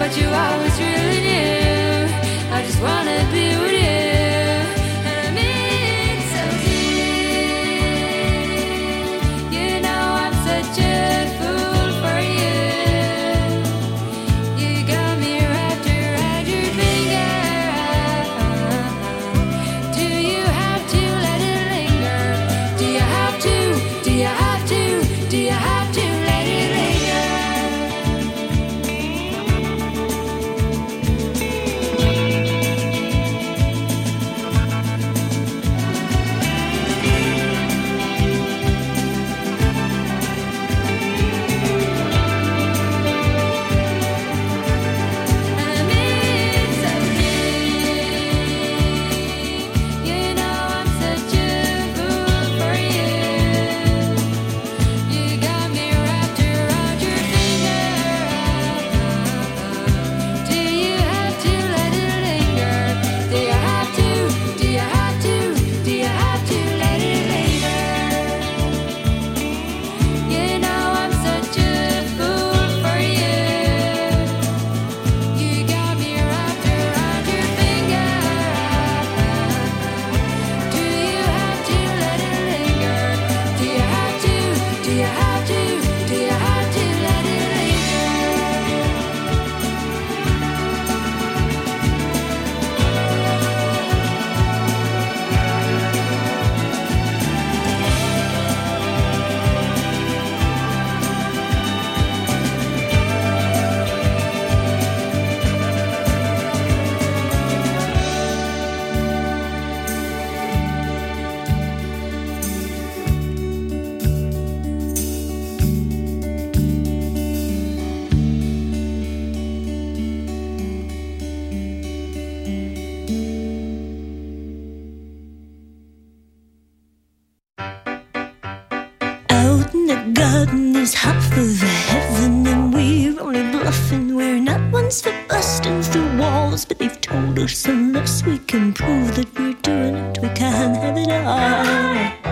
garden is half of heaven, and we're only bluffing. We're not ones for busting through walls, but they've told us unless we can prove that we're doing it, we can't have it all.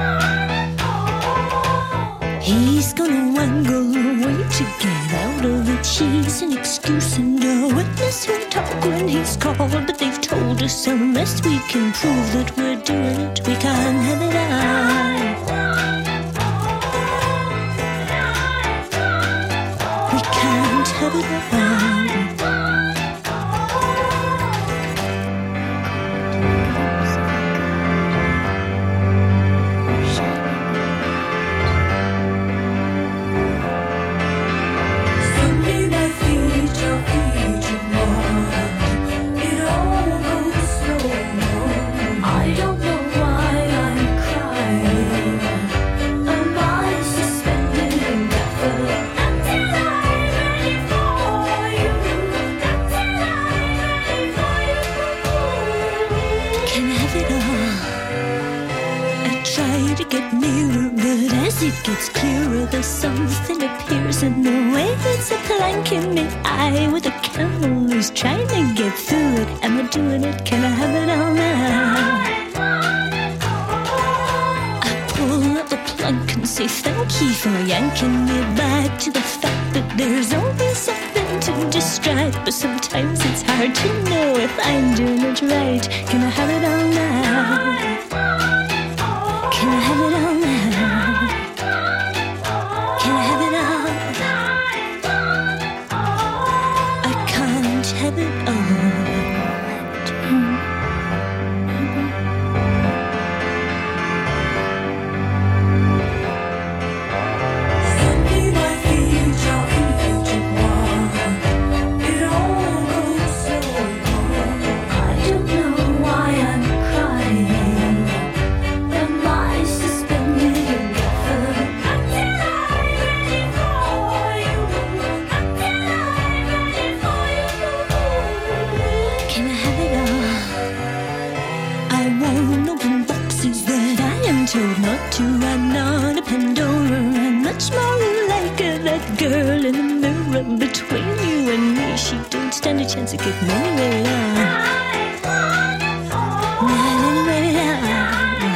He's gonna wangle away to get out of it. She's an excuse and a witness who'll talk when he's called, but they've told us unless we can prove that we're doing it, we can't have it all. We can't have it all. It gets clearer, there's something appears in the way. It's a plank in the eye with a camel who's trying to get through it. Am I doing it? Can I have it all now? I pull up the plug and say thank you for yanking me back to the fact that there's always something to distract. But sometimes it's hard to know if I'm doing it right. Can I have it all now? Can I have it all now? Have it all. Told not to, I'm not a Pandora. I'm much more like that girl in the mirror between you and me. She don't stand a chance of getting anywhere. Not anywhere.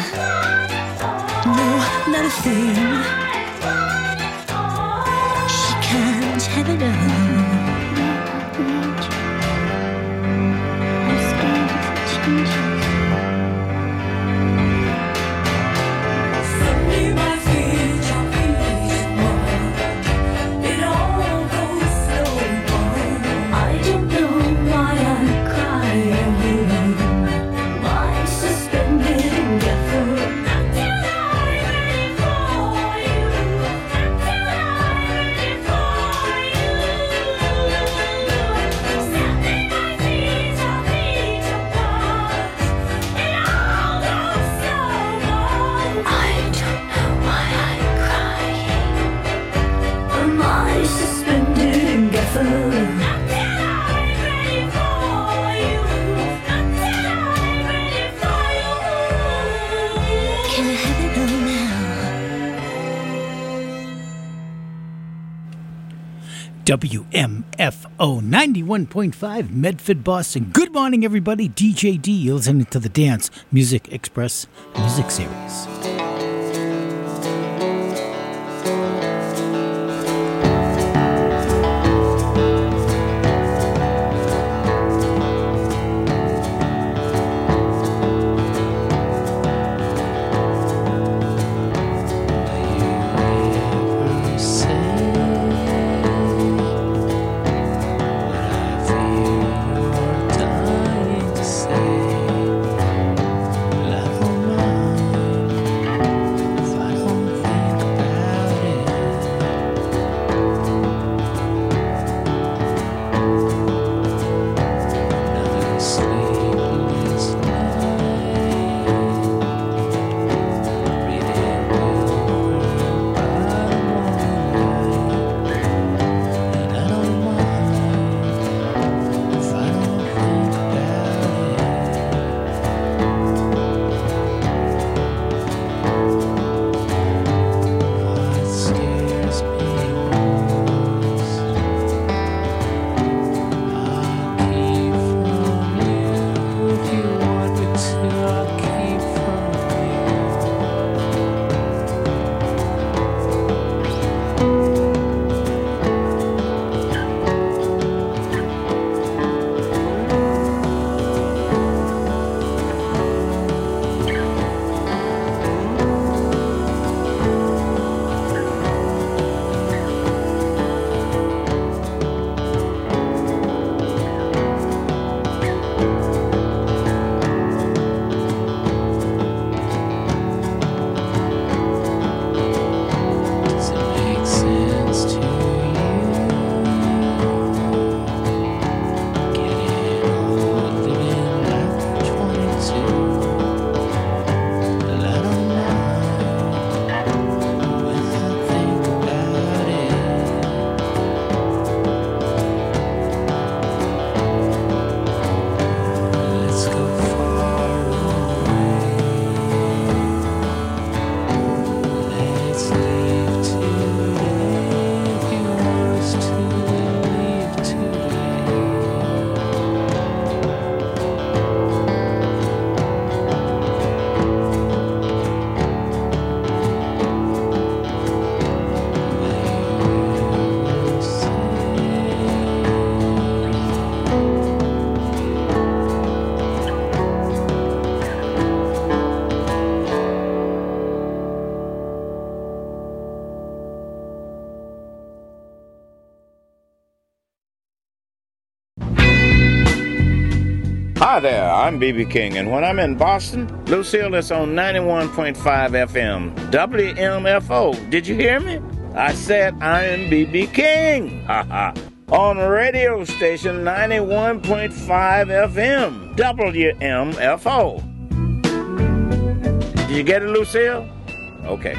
No, not a thing. She can't have it all. WMFO 91.5 Medford, Boston. Good morning, everybody. DJ D. You're listening to the Dance Music Express Music Series. Hi there, I'm B.B. King, and when I'm in Boston, Lucille is on 91.5 FM, WMFO. Did you hear me? I said I am B.B. King. On radio station 91.5 FM, WMFO. Did you get it, Lucille? Okay.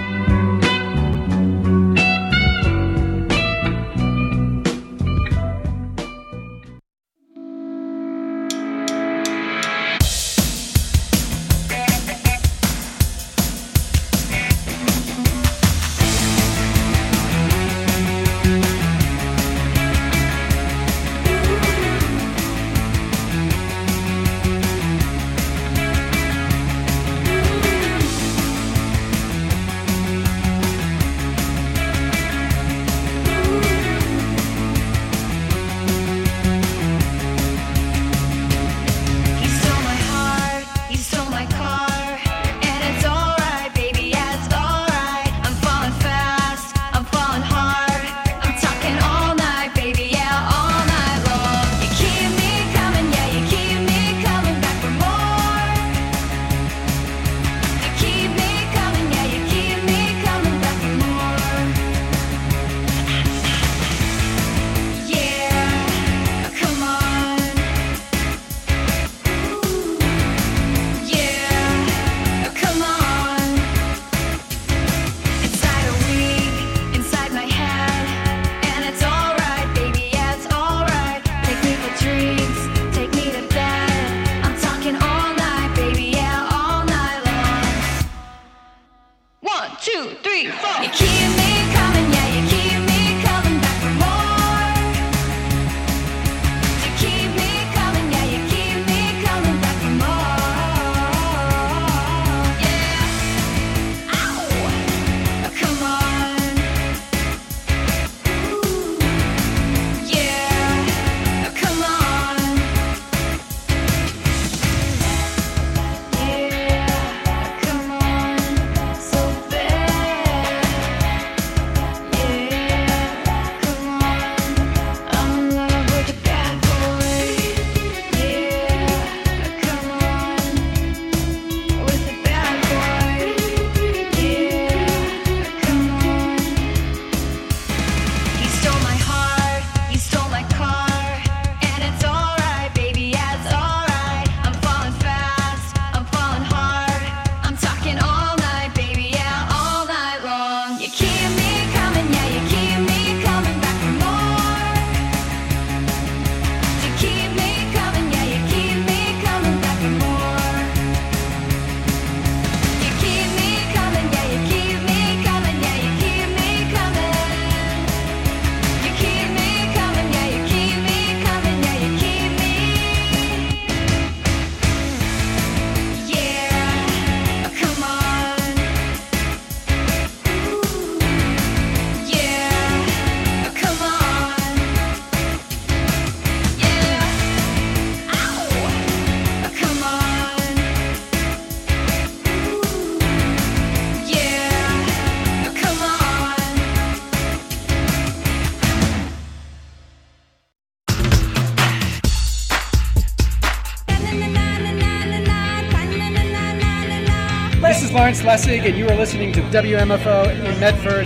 is Lawrence Lessig, and you are listening to WMFO in Medford.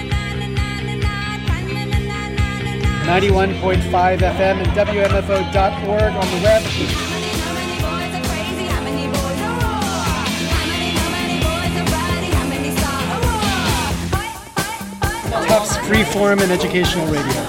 91.5 FM and WMFO.org on the web. Tufts Freeform and Educational Radio.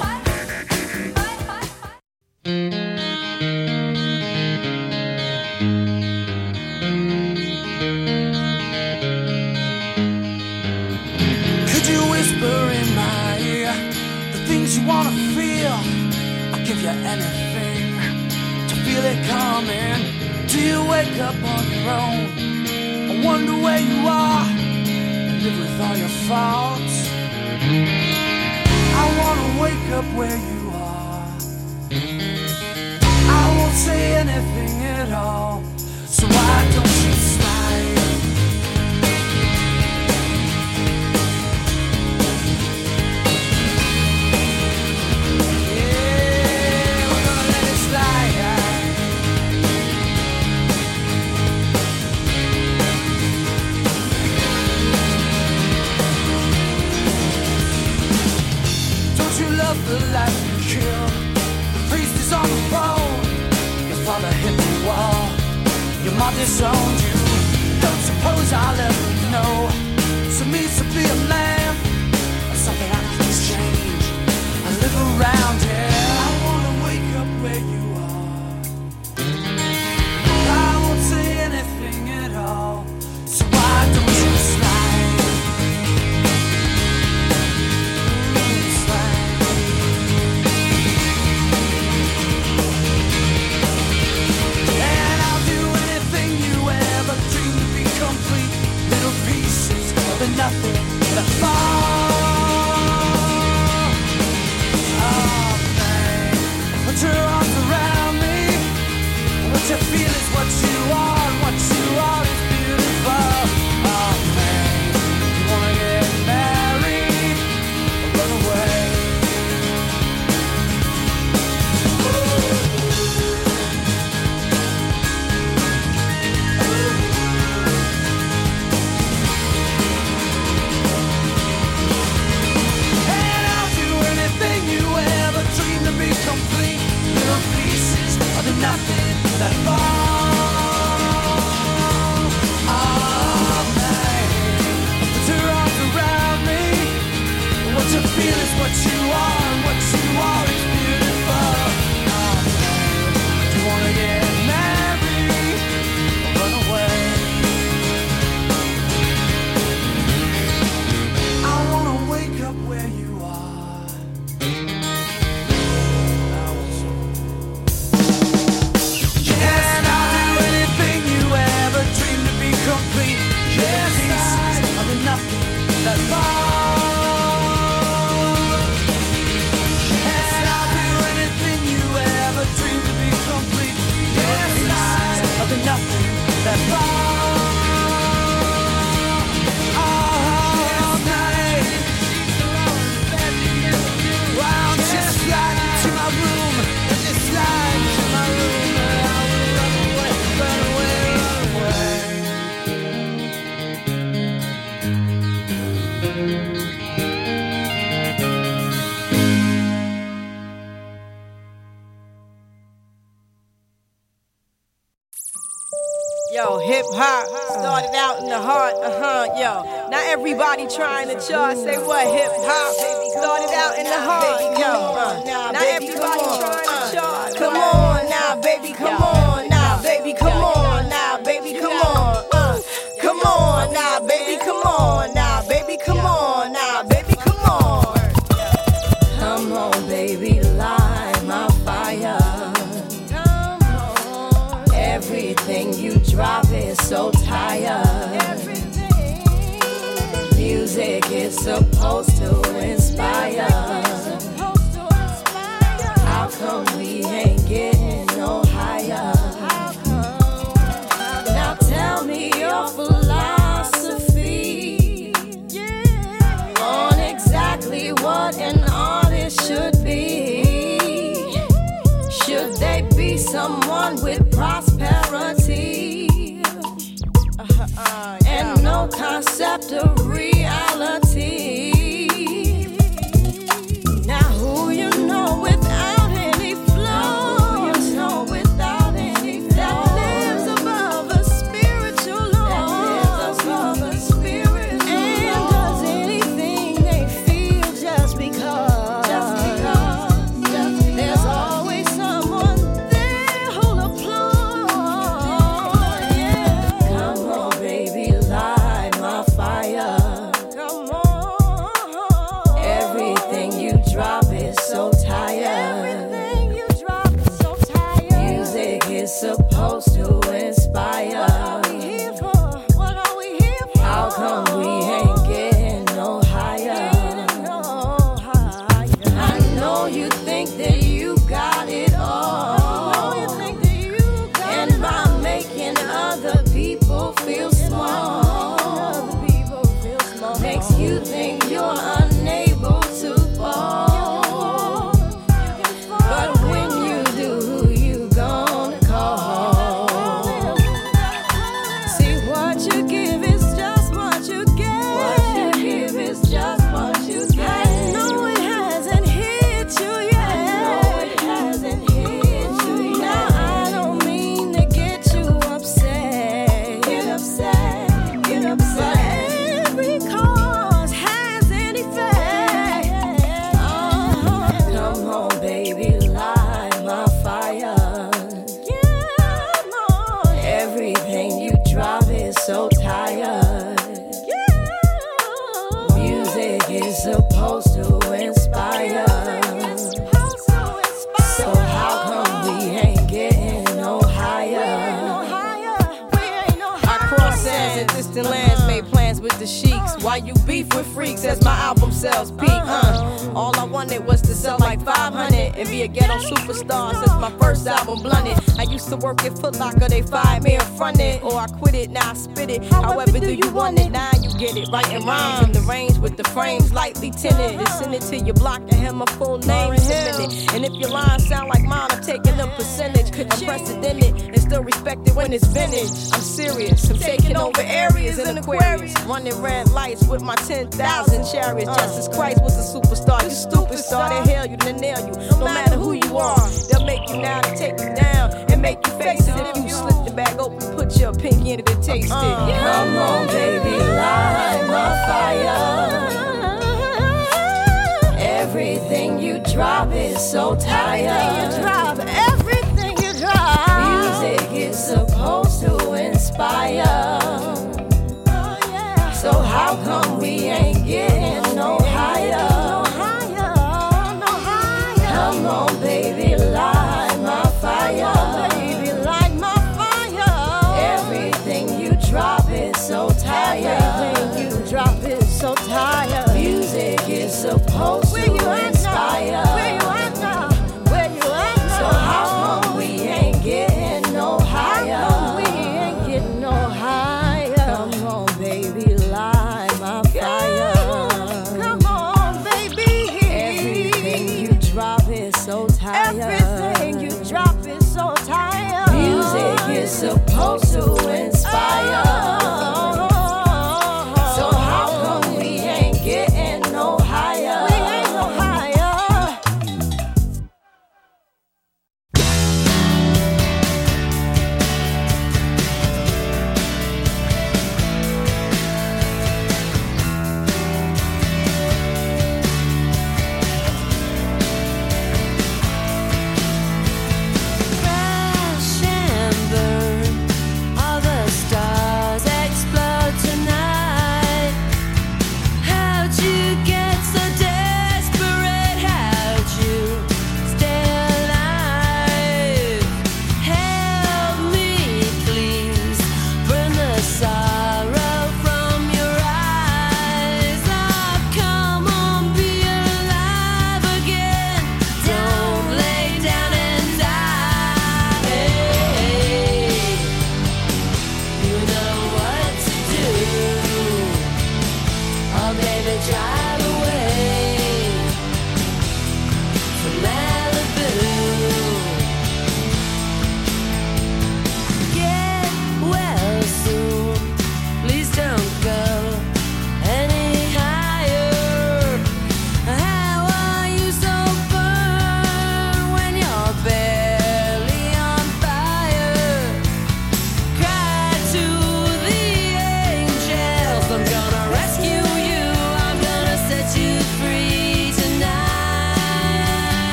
Could you whisper in my ear the things you wanna feel? I'll give you anything to feel it coming. Do you wake up on your own? I wonder where you are and live with all your faults. I wanna wake up where you are. I won't say anything at all. So why don't you slide? Yeah, we're gonna let it slide. Don't you love the life you kill? The priest is on the phone. Your father hit the wall. Your mom disowned you. Don't suppose I'll ever know. So means to be a man. Something I can change. I live around here. I wanna wake up where you are. I won't say anything at all. So why don't you slide? Slide. And I'll do anything you ever dreamed to be complete. Little pieces of the nothing that fall. Oh, man. Put your arms around me. What you feel is what you are, and what you are is beautiful. Oh, man. You wanna get married or run away? And I'll do anything you ever dreamed to be complete. Little pieces of the nothing that fall. Oh, man. Put your arms around me. What you feel is what you are, and what you are is beautiful. Oh, man. Do you wanna get married or run away? I wanna wake up where you are. And I'll do anything you ever dreamed to be complete. Yes, pieces of the nothing that fall. And I'll do anything you ever dreamed to be complete. Yes, pieces of the nothing that fall. Oh, night. Why don't you slide into my room? Just slide into my room, and I will run away, run away, run away. Yo, hip hop started out in the heart, yo. Not everybody trying to chart. Say what? Hip hop started out in the heart, yo. Not everybody trying to chart. Come on now, baby, come on now, baby, come on now, baby, come on. Come on now, baby, come on now, baby, come on now, baby, come on. Come on, baby, light my fire. Everything you drop is so tired. Music is supposed to inspire. How come we ain't getting no higher? Now tell me your philosophy on exactly what an artist should be. Should they be someone with prosperity? and no concept of reality. Now who you know without any flow, you know without any flow, that lives above a spiritual law, that lives above a spiritual and law, does anything they feel just because, there's always someone there who'll applaud. Yeah. Come on, baby, light my fire. Come on. Everything you drop is so tired. Everything you drop is so tired. Music is supposed to inspire. What are we here for? What are we here for? How come we ain't getting no higher? I know you think that you got it all. And by making other people feel small, makes you think you're unable to fall. But when you do, who you gonna call? See, what you give is just what you get. What you give is just what you get. I know it hasn't hit you yet. I know it hasn't hit you yet. Now I don't mean to get you upset. Get upset, get upset. But every cause has an effect. Come on, baby, light my fire. Come on. Everything you drop is so tired. Music is supposed to inspire. So how come we ain't getting no higher? I cross sands and distant lands, made plans with the sheiks. Why you beef with freaks as my album sells peak? All I wanted was to sell like 500 and be a ghetto superstar since my first album Blunted. I used to work at Foot Locker, they fired me in front it, or I quit it, now I spit it. However do you want it? Now you get it, writing rhymes in the range with the frames lightly tinted. And send it to your block and have my full name submitted. And if your lines sound like mine, I'm taking a percentage. Unprecedented and still respected when it's vintage. I'm serious, I'm taking over areas in Aquarius, running red lights with my 10,000 chariots. Justice Christ was a superstar. You stupid star, they hail you, they nail you. No matter who you are, they'll make you now to take you down and make you face it. If you slip the bag open, put your pinky in it and taste it. Come on, baby, light my fire. Everything you drop is so tired. Everything you drop. Music is supposed to inspire. So how come we ain't getting no higher? Come on, baby, light my fire. Everything you drop is so tired. Music is supposed to inspire. So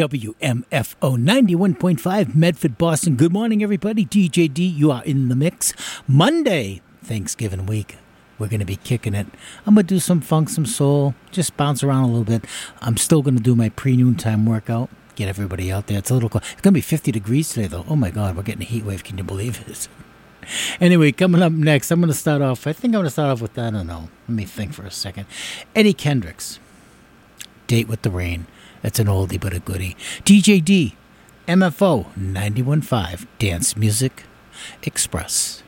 WMFO 91.5 Medford, Boston. Good morning, everybody. DJ D, you are in the mix. Monday, Thanksgiving week. We're going to be kicking it. I'm going to do some funk, some soul, just bounce around a little bit. I'm still going to do my pre-noontime workout, get everybody out there. It's a little cold. It's going to be 50 degrees today, though. Oh, my God, we're getting a heat wave. Can you believe it? Anyway, coming up next, I'm going to start off. I think I'm going to start off with, I don't know. Let me think for a second. Eddie Kendricks, Date with the Rain. That's an oldie but a goodie. DJ D, MFO 91.5 Dance Music Express.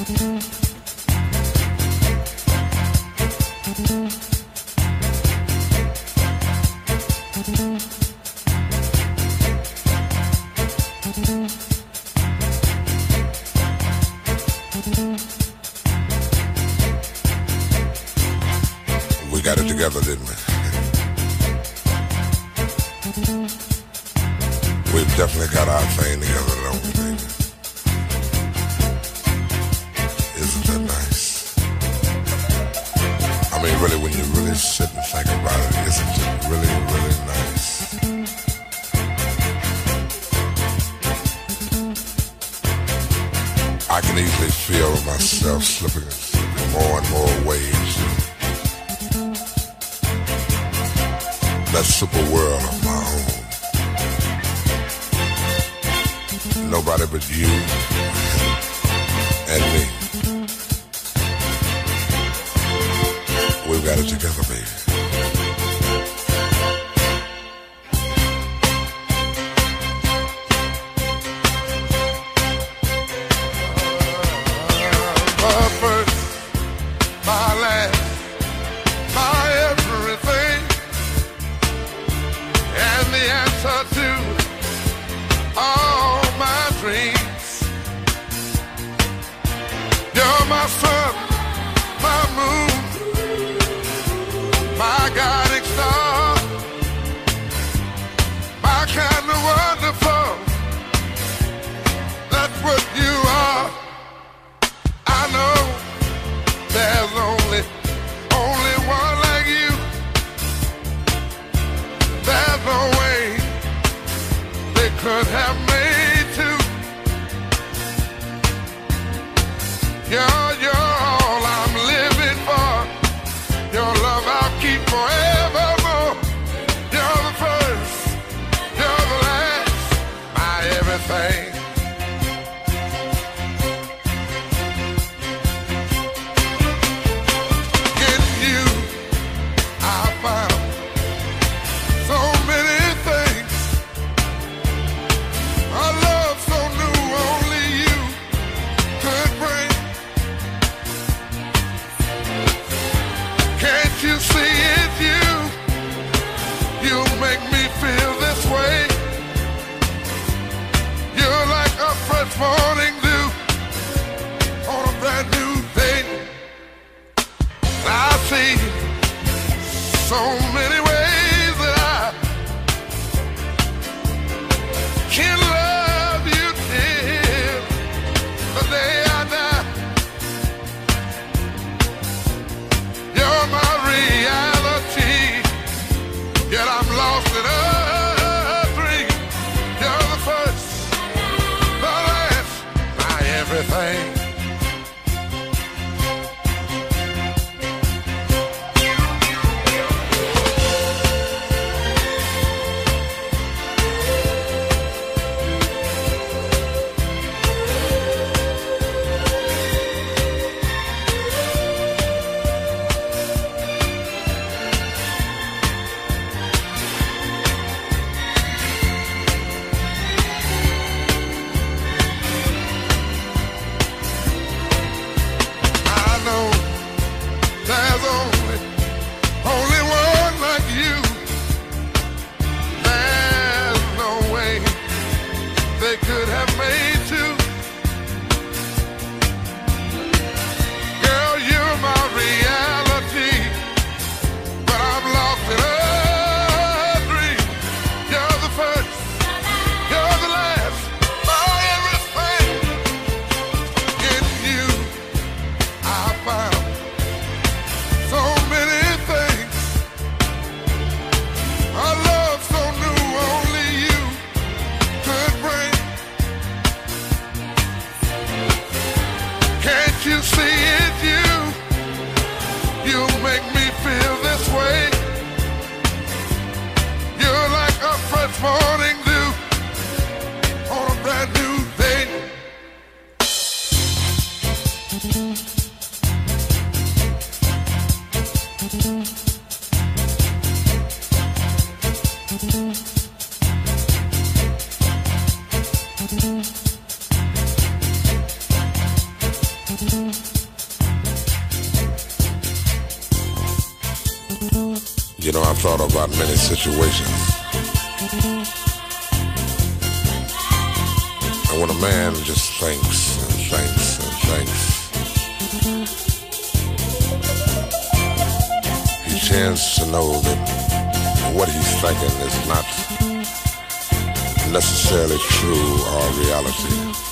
We got it together, didn't we? We've definitely got our thing together, don't we, baby? Isn't that nice? I mean, really, when you really sit and think about it, isn't it really, really nice? I can easily feel myself slipping more and more waves. That super world of my own. Nobody but you and me. We've got it together, baby. My first, my last, my everything, and the answer to all my dreams. You're my sun, my moon, my guiding star, my kind of wonderful. That's what you are. I know there's only one like you. There's no way they could have made two. You're all I'm living for. Your love I'll keep forevermore. You're the first, you're the last, my everything. In you, I found so many things. A love so new, only you could bring. Can't you see it's you? You make me feel this way. You're like a fresh morning dew on a brand new day. I see so many ways that I can love you till the day I die. You're my reality, yet I'm lost in a dream. You're the first, the last, my everything. I know there's only one like you. There's no way they could have made two. Girl, you're my reality, but I'm lost in a dream. You're the first, you're the last, my everything. In you, I found so many things. A love so new, only you could bring. Can't you see it's you? You make me feel this way. You're like a fresh morning dew on a brand new day. You know, I've thought about many situations. And when a man just thinks and thinks and thinks, he tends to know that what he's thinking is not necessarily true or reality.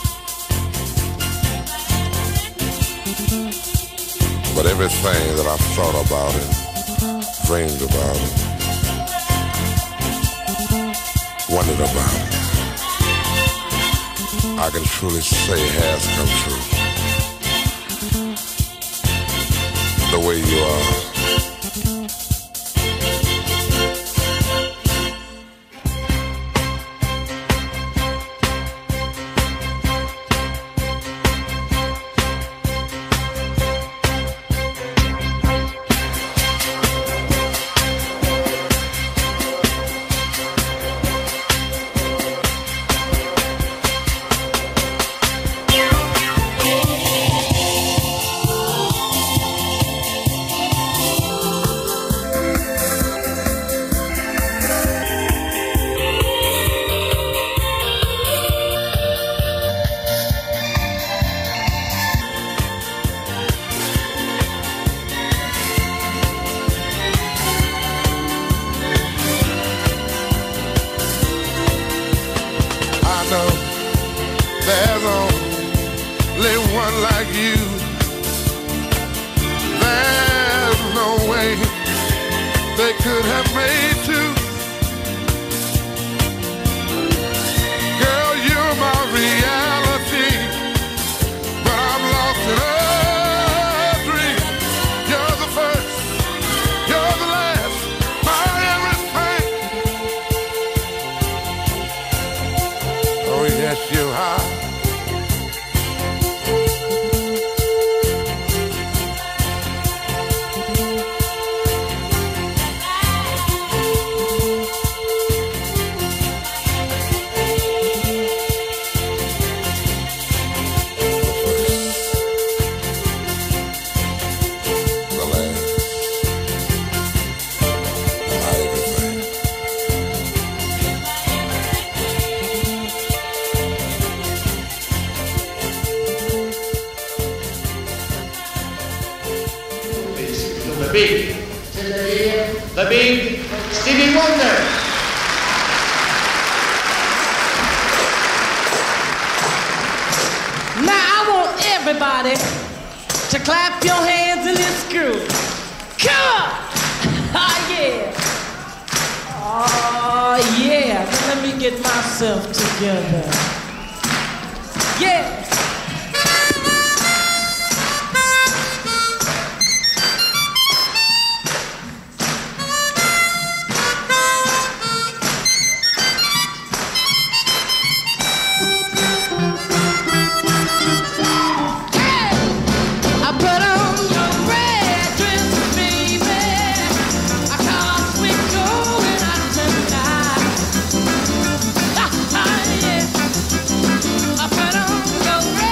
But everything that I've thought about and dreamed about it, wondered about it, I can truly say has come true. The way you are. The big Stevie Wonder. Now I want everybody to clap your hands in this groove. Come on! Ah, yeah. Oh, yeah. Now let me get myself together. Yeah. Go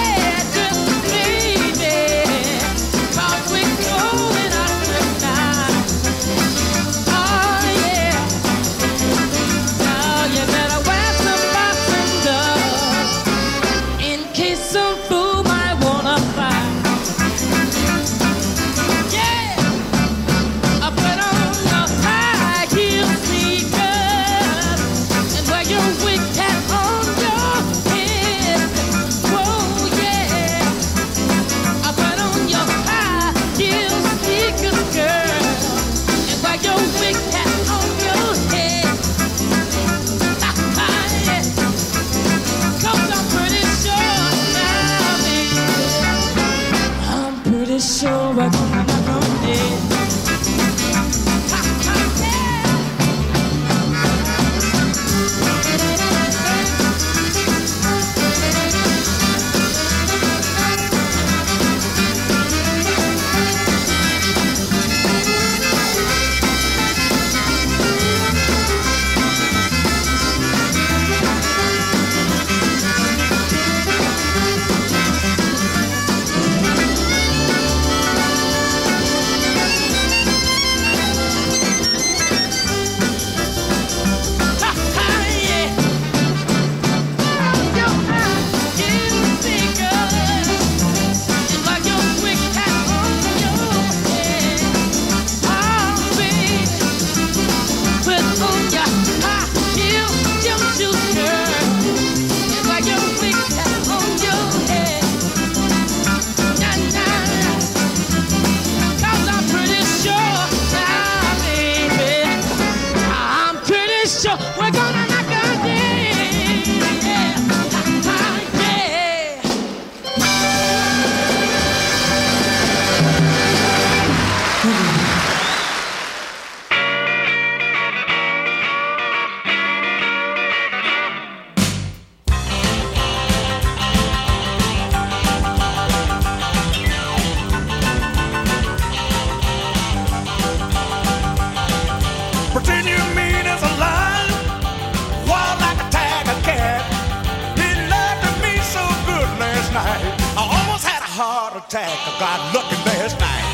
heart attack. I got lucky last night.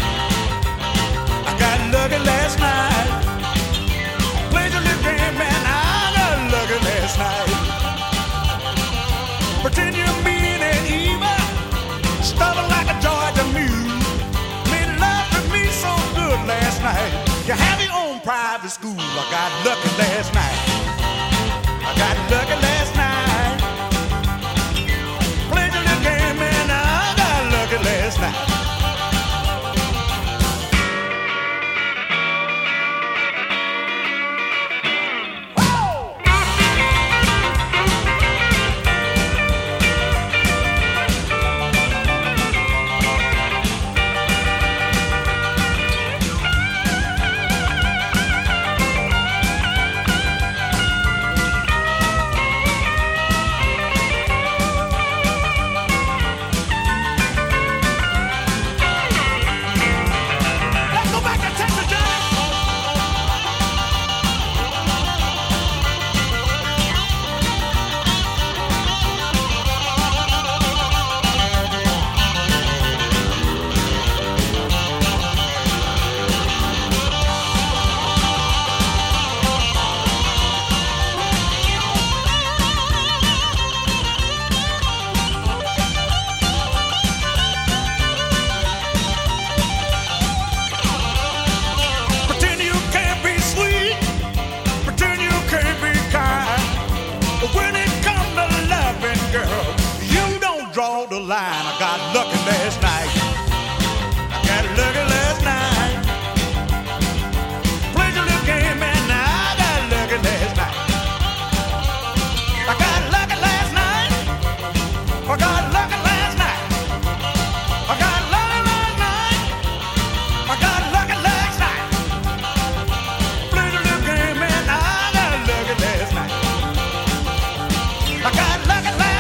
I got lucky last night. Played a little game and I got lucky last night. Pretend you're mean and evil, stubborn like a Georgia mule. Made love to me so good last night. You have your own private school. I got lucky last night. I got lucky last night. Played a little game and I got lucky last night.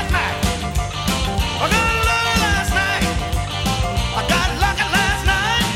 I got lucky last night.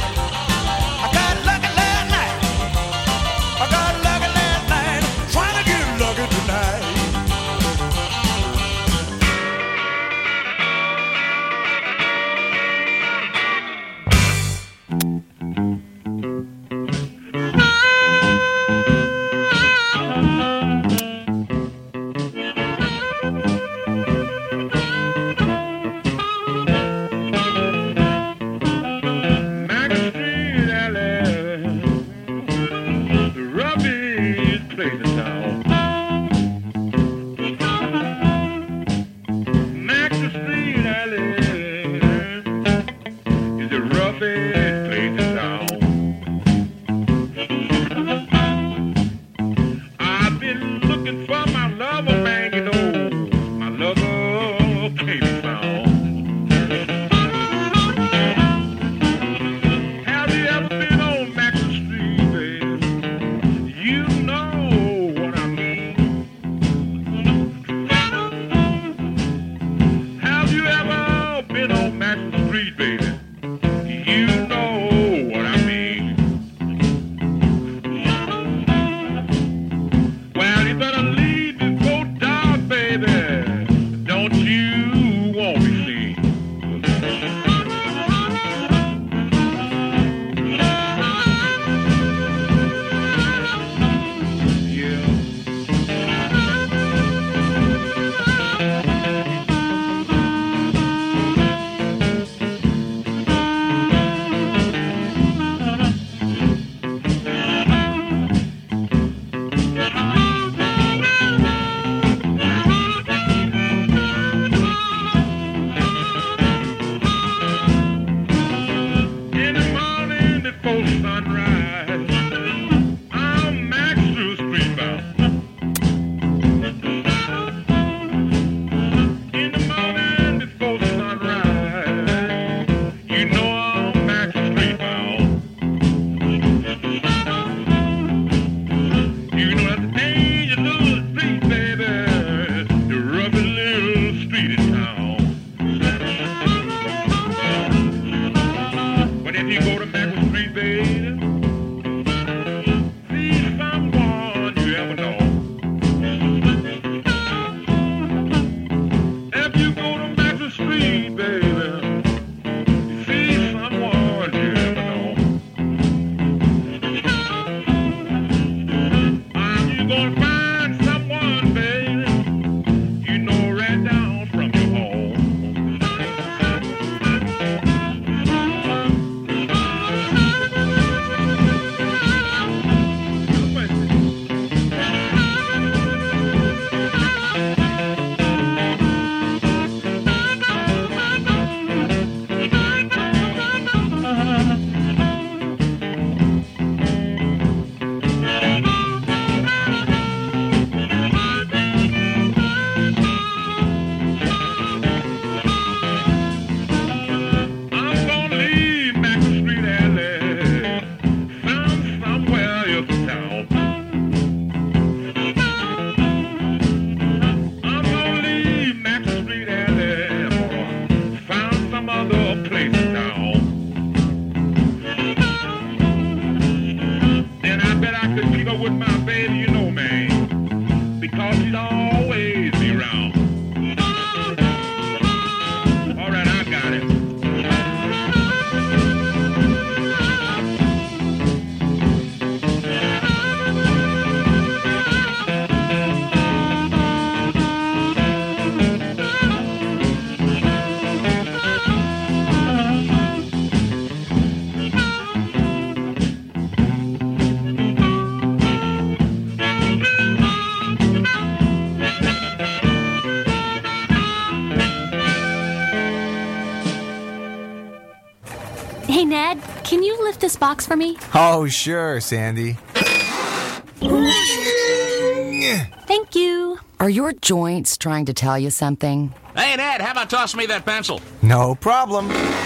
Hey, Ned, can you lift this box for me? Oh, sure, Sandy. Thank you. Are your joints trying to tell you something? Hey, Ned, how about tossing me that pencil? No problem.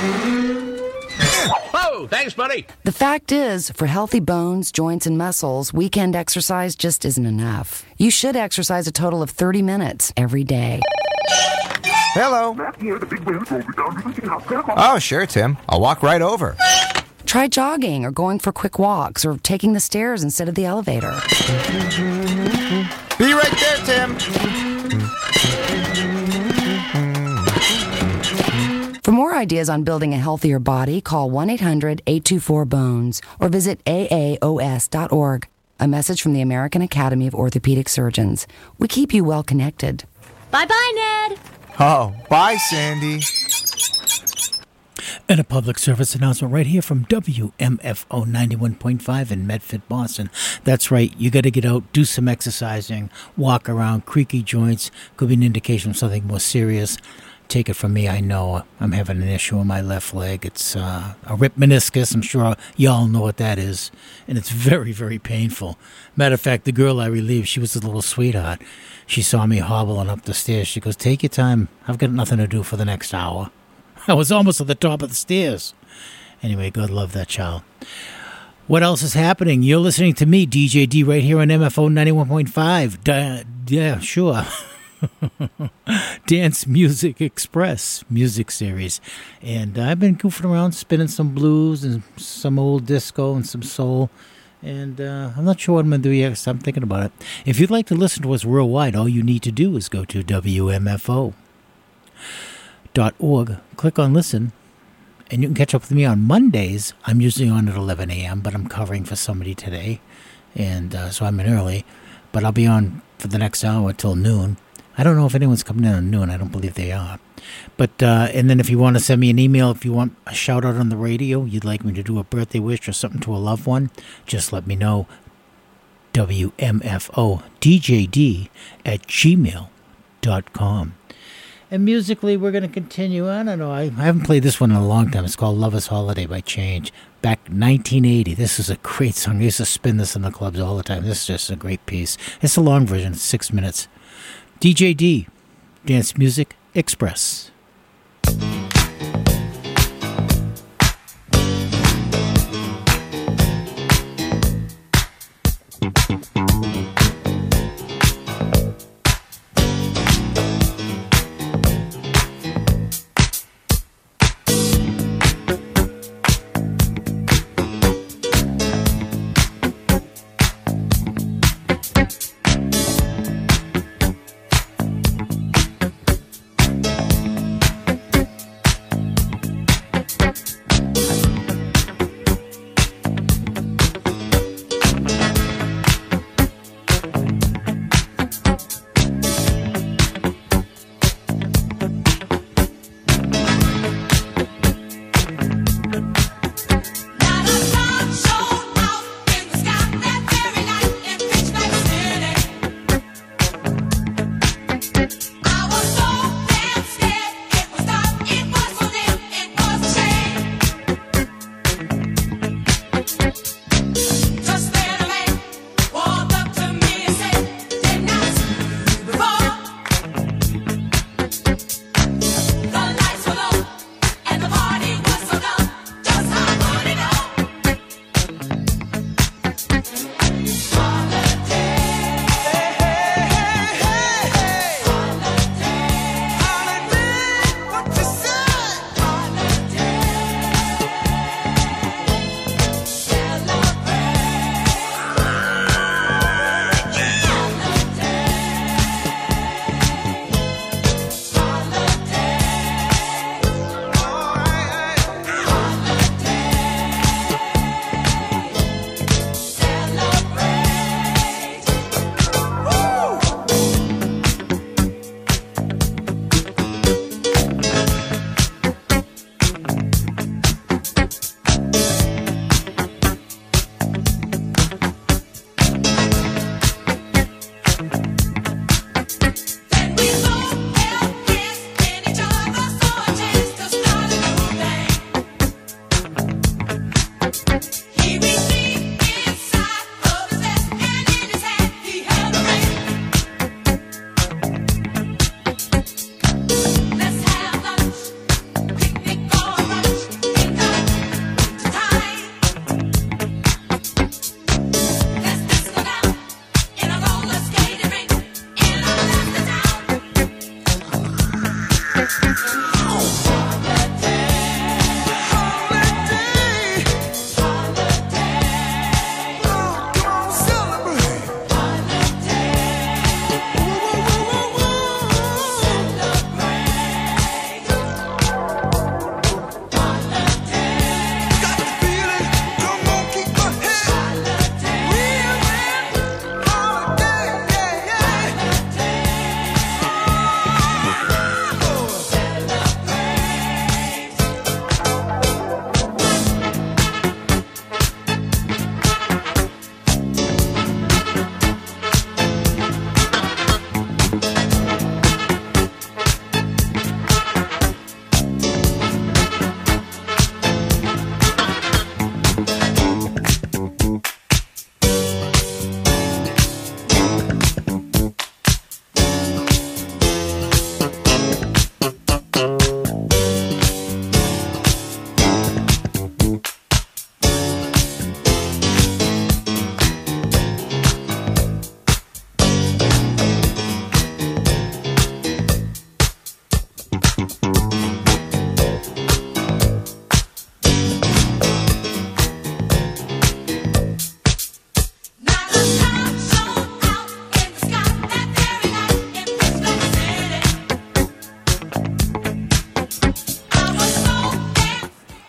Oh, thanks, buddy. The fact is, for healthy bones, joints, and muscles, weekend exercise just isn't enough. You should exercise a total of 30 minutes every day. Hello. Oh, sure, Tim. I'll walk right over. Try jogging or going for quick walks or taking the stairs instead of the elevator. Be right there, Tim. For more ideas on building a healthier body, call 1-800-824-BONES or visit aaos.org. A message from the American Academy of Orthopedic Surgeons. We keep you well connected. Bye-bye, Ned. Oh, bye, Sandy. And a public service announcement right here from WMFO 91.5 in Medford, Boston. That's right. You got to get out, do some exercising, walk around, creaky joints. Could be an indication of something more serious. Take it from me, I know I'm having an issue in my left leg. It's a ripped meniscus. I'm sure y'all know what that is. And it's very, very painful. Matter of fact, the girl I relieved, she was a little sweetheart. She saw me hobbling up the stairs. She goes, take your time. I've got nothing to do for the next hour. I was almost at the top of the stairs. Anyway, God love that child. What else is happening? You're listening to me, DJ D, right here on MFO 91.5. Yeah, sure. Dance Music Express music series. And I've been goofing around, spinning some blues and some old disco and some soul. And I'm not sure what I'm going to do yet, so I'm thinking about it. If you'd like to listen to us worldwide, all you need to do is go to WMFO.org, click on listen, and you can catch up with me on Mondays. I'm usually on at 11 a.m., but I'm covering for somebody today, and so I'm in early. But I'll be on for the next hour till noon. I don't know if anyone's coming in at noon. I don't believe they are. But and then if you want to send me an email, if you want a shout out on the radio, you'd like me to do a birthday wish or something to a loved one, just let me know. WMFODJD@gmail.com. And musically, we're going to continue. I don't know. I haven't played this one in a long time. It's called Lover's Holiday by Change. Back 1980. This is a great song. I used to spin this in the clubs all the time. This is just a great piece. It's a long version. It's 6 minutes. DJ D, Dance Music Express.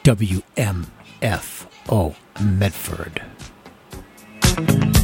WMFO Medford.